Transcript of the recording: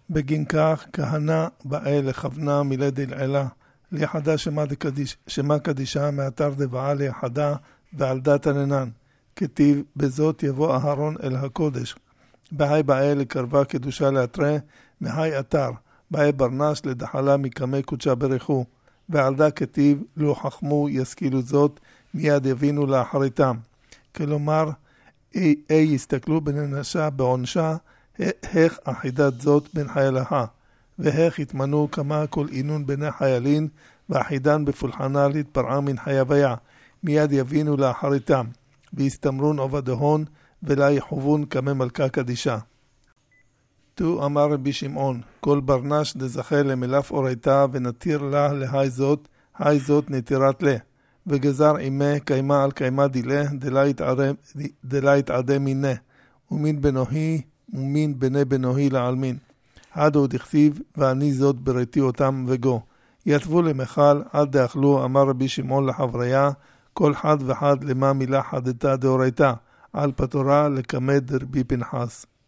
בגין כך כהנה באה לכוונה מלד אלעלה, ליחדה שמה קדישה מאתר דבעה ליחדה ועל דת הננן. כתיב בזאת יבוא אהרון אל הקודש. בהי באה לקרבה קדושה לאתרה, מהי אתר, באה ברנש לדחלה מקמי קודשה ברכו. ועל דה כתיב לא חכמו ישכילו זאת, מיד יבינו לאחריתם. כלומר, יסתכלו בננשה בעונשה, איך אחידת זאת בין חיילها, והאיך התמנו כמה כל עינון בני חיילין, ואחידן בפולחנה להתפרעה מן חייביה, מיד יבינו לאחריתם, ויסתמרון עובדהון, ולה יחובון כמה מלכה קדישה. תו אמר רבי שמעון, כל ברנש דזכה למלף אורייתה, ונתיר לה להי זאת נתירת לה, וגזר עמה קיימה על קיימה דילה, דלה יתעדה מינה, ומין בני בנוהי לעלמין. עדו דכתיב, ואני זאת בראתי אותם וגו. יתבו למחל, עד דאכלו, אמר רבי שמעון לחבריה, כל חד וחד למה מילה חדתה דאורייתה, על פתורה לקמד רבי פנחס.